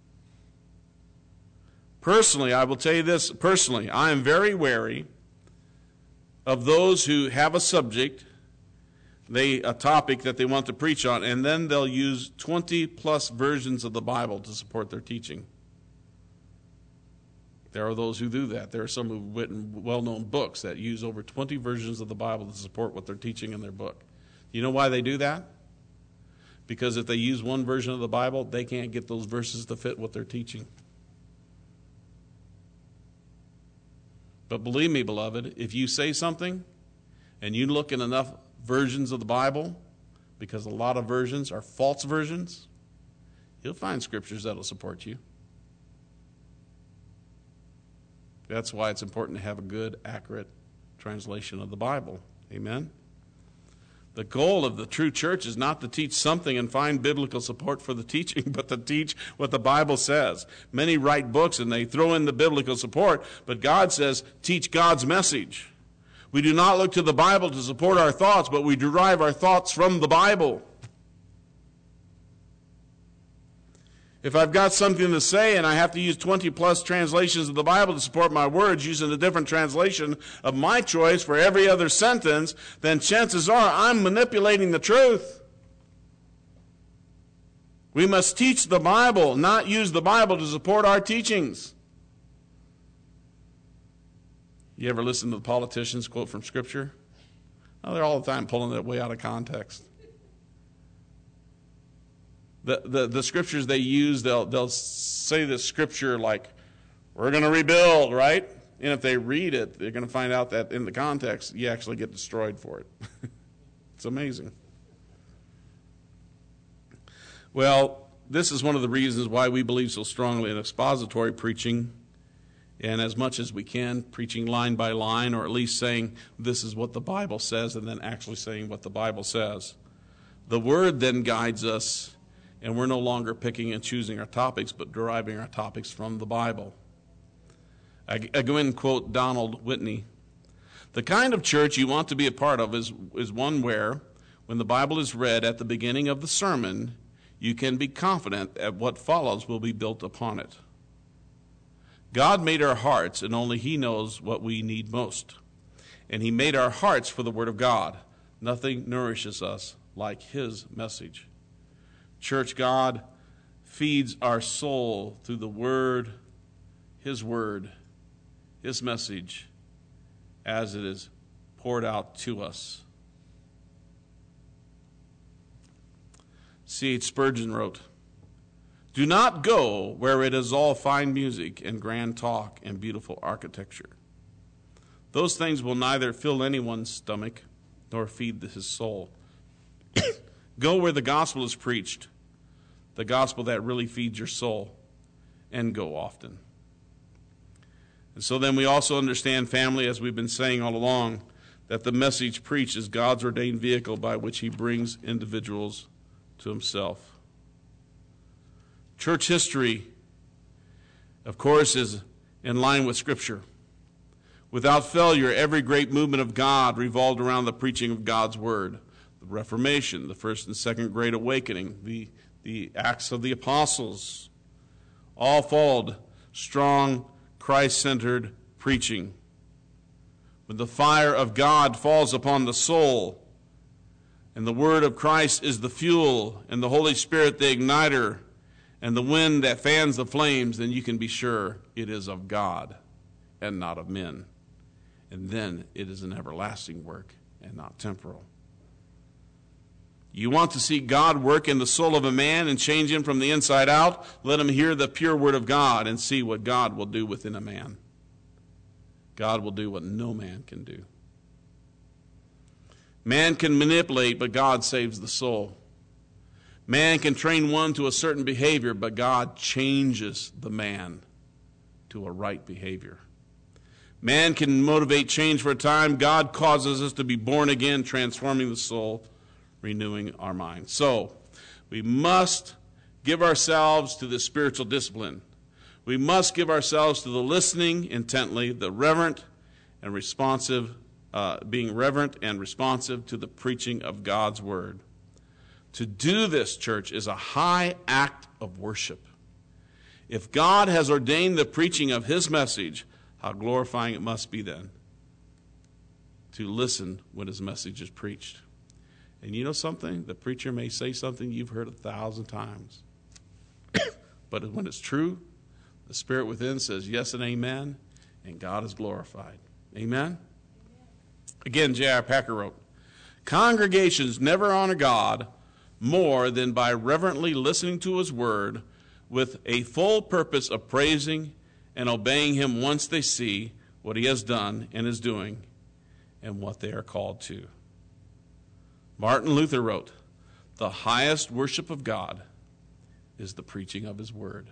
Personally, I will tell you this, personally, I am very wary of those who have a subject, they a topic that they want to preach on, and then they'll use twenty plus versions of the Bible to support their teaching. There are those who do that. There are some who've written well-known books that use over twenty versions of the Bible to support what they're teaching in their book. You know why they do that? Because if they use one version of the Bible, they can't get those verses to fit what they're teaching. But believe me, beloved, if you say something and you look in enough versions of the Bible, because a lot of versions are false versions, you'll find scriptures that'll support you. That's why it's important to have a good, accurate translation of the Bible. Amen? The goal of the true church is not to teach something and find biblical support for the teaching, but to teach what the Bible says. Many write books and they throw in the biblical support, but God says, teach God's message. We do not look to the Bible to support our thoughts, but we derive our thoughts from the Bible. If I've got something to say and I have to use twenty plus translations of the Bible to support my words using a different translation of my choice for every other sentence, then chances are I'm manipulating the truth. We must teach the Bible, not use the Bible to support our teachings. You ever listen to the politicians quote from Scripture? Oh, they're all the time pulling it way out of context. The, the, the scriptures they use, they'll, they'll say the scripture like, we're going to rebuild, right? And if they read it, they're going to find out that in the context, you actually get destroyed for it. It's amazing. Well, this is one of the reasons why we believe so strongly in expository preaching, and as much as we can, preaching line by line, or at least saying this is what the Bible says, and then actually saying what the Bible says. The Word then guides us, and we're no longer picking and choosing our topics, but deriving our topics from the Bible. I, I go and quote Donald Whitney. The kind of church you want to be a part of is, is one where, when the Bible is read at the beginning of the sermon, you can be confident that what follows will be built upon it. God made our hearts, and only He knows what we need most. And He made our hearts for the Word of God. Nothing nourishes us like His message. Church, God feeds our soul through the Word, His Word, His message, as it is poured out to us. C H Spurgeon wrote, "Do not go where it is all fine music and grand talk and beautiful architecture. Those things will neither fill anyone's stomach nor feed his soul. Go where the gospel is preached, the gospel that really feeds your soul, and go often." And so then we also understand, family, as we've been saying all along, that the message preached is God's ordained vehicle by which He brings individuals to Himself. Church history, of course, is in line with Scripture. Without failure, every great movement of God revolved around the preaching of God's Word. The Reformation, the First and Second Great Awakening, the, the Acts of the Apostles, all followed strong, Christ-centered preaching. When the fire of God falls upon the soul, and the Word of Christ is the fuel, and the Holy Spirit the igniter, and the wind that fans the flames, then you can be sure it is of God and not of men. And then it is an everlasting work and not temporal. You want to see God work in the soul of a man and change him from the inside out? Let him hear the pure word of God and see what God will do within a man. God will do what no man can do. Man can manipulate, but God saves the soul. Man can train one to a certain behavior, but God changes the man to a right behavior. Man can motivate change for a time. God causes us to be born again, transforming the soul, renewing our mind. So, we must give ourselves to the spiritual discipline. We must give ourselves to the listening intently, the reverent and responsive, uh, being reverent and responsive to the preaching of God's Word. To do this, church, is a high act of worship. If God has ordained the preaching of His message, how glorifying it must be then to listen when His message is preached. And you know something? The preacher may say something you've heard a thousand times. But when it's true, the Spirit within says yes and amen, and God is glorified. Amen? Again, J R Packer wrote, "Congregations never honor God more than by reverently listening to His Word with a full purpose of praising and obeying Him once they see what He has done and is doing and what they are called to." Martin Luther wrote, "The highest worship of God is the preaching of His Word."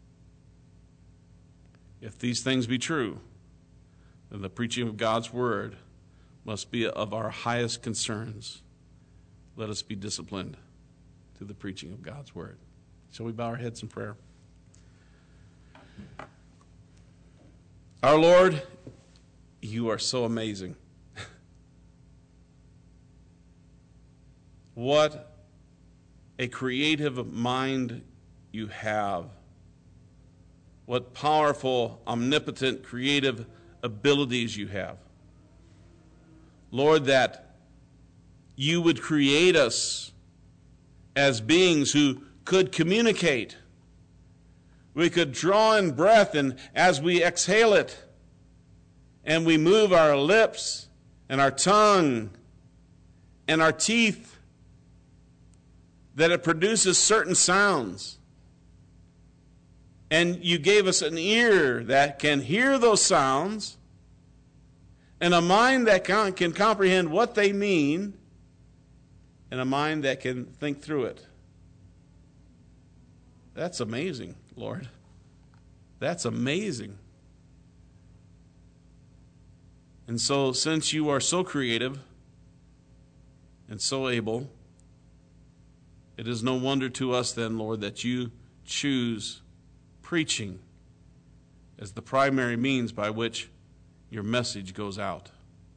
If these things be true, then the preaching of God's Word must be of our highest concerns. Let us be disciplined to the preaching of God's Word. Shall we bow our heads in prayer? Our Lord, You are so amazing. What a creative mind you have. What powerful, omnipotent, creative abilities you have. Lord, that you would create us as beings who could communicate. We could draw in breath, and as we exhale it, and we move our lips and our tongue and our teeth, that it produces certain sounds. And you gave us an ear that can hear those sounds, and a mind that can, can comprehend what they mean, and a mind that can think through it. That's amazing, Lord. That's amazing. And so, since you are so creative and so able, it is no wonder to us then, Lord, that you choose preaching as the primary means by which your message goes out.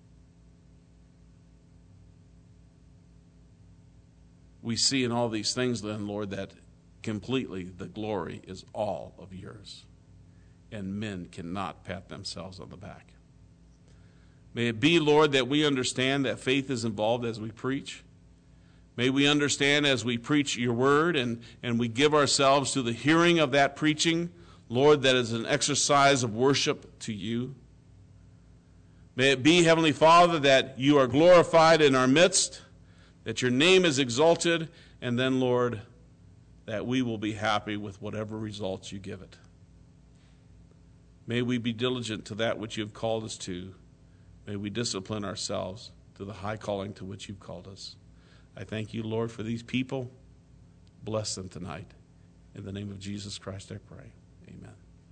We see in all these things then, Lord, that completely the glory is all of yours, and men cannot pat themselves on the back. May it be, Lord, that we understand that faith is involved as we preach. May we understand as we preach your word and, and we give ourselves to the hearing of that preaching, Lord, that is an exercise of worship to you. May it be, Heavenly Father, that you are glorified in our midst, that your name is exalted, and then, Lord, that we will be happy with whatever results you give it. May we be diligent to that which you have called us to. May we discipline ourselves to the high calling to which you've called us. I thank you, Lord, for these people. Bless them tonight. In the name of Jesus Christ, I pray. Amen.